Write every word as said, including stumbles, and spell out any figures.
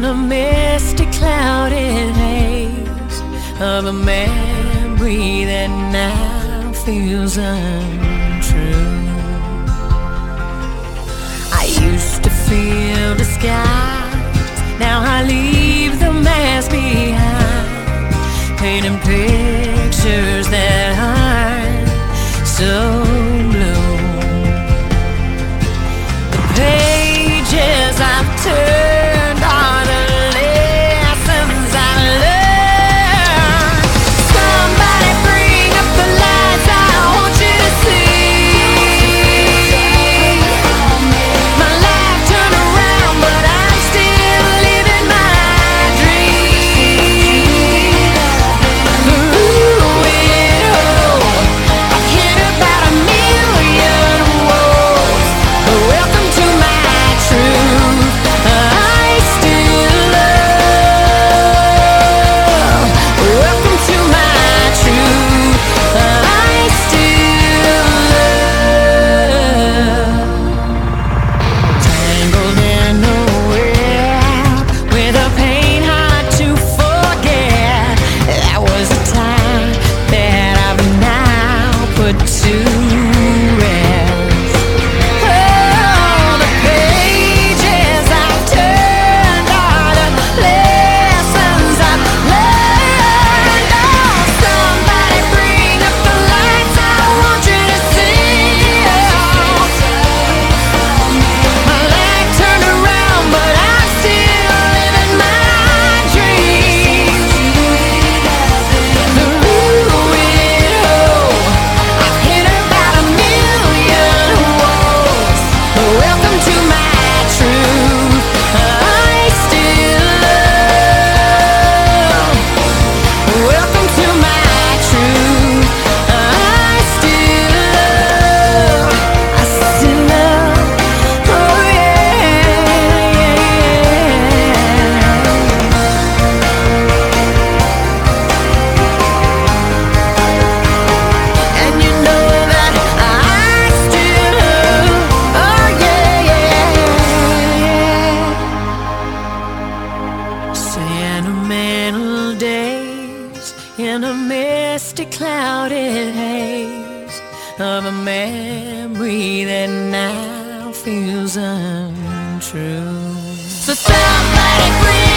in a misty, clouded haze of a memory that now feels untrue. I used to feel disguised, now I leave the mask behind, painting pictures that aren't so blue. The pages I've turned are the lessons I learned. Somebody bring up the lights, I want you to see. My life turned around, but I'm still living my dream. Through it all, I've hit about a million walls. Welcome to my truth. I still love. Welcome to my truth. I still love. Tangled in a web with a pain hard to forget. That was a time that I've now put to rest. Oh, the pages I've turned are the lessons I've learned. Oh, somebody bring up the lights, I want you to see. My life turned around, but I'm still living my dream. Through it all, I've hit about a million walls. Welcome to my truth. I still love. Welcome to my truth. I still love. I still love. Oh yeah, and you know that I still love. Oh yeah, sentimental days in a misty, clouded haze of a memory that now feels untrue. So somebody bring